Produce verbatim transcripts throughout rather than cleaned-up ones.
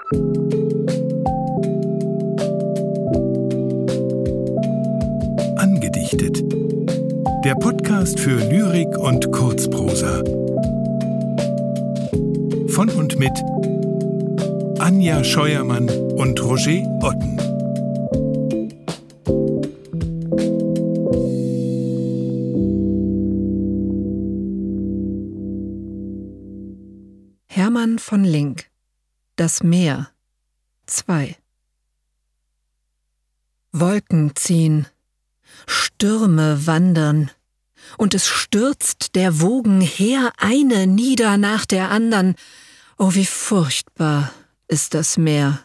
Angedichtet. Der Podcast für Lyrik und Kurzprosa. Von und mit Anja Scheuermann und Roger Otten. Hermann von Link. Das Meer. zwei. Wolken ziehen, Stürme wandern, und es stürzt der Wogen Heer eine nieder nach der andern. Oh, wie furchtbar ist das Meer.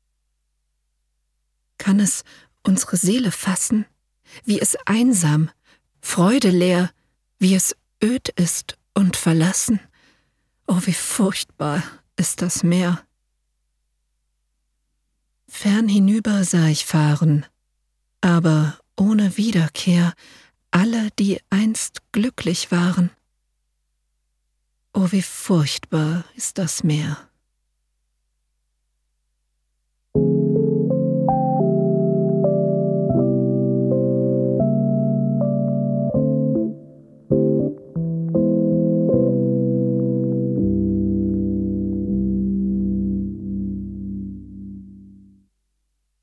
Kann es unsere Seele fassen, wie es einsam, freudeleer, wie es öd ist und verlassen? Oh, wie furchtbar ist das Meer. Fern hinüber sah ich fahren, aber ohne Wiederkehr alle, die einst glücklich waren. Oh, wie furchtbar ist das Meer.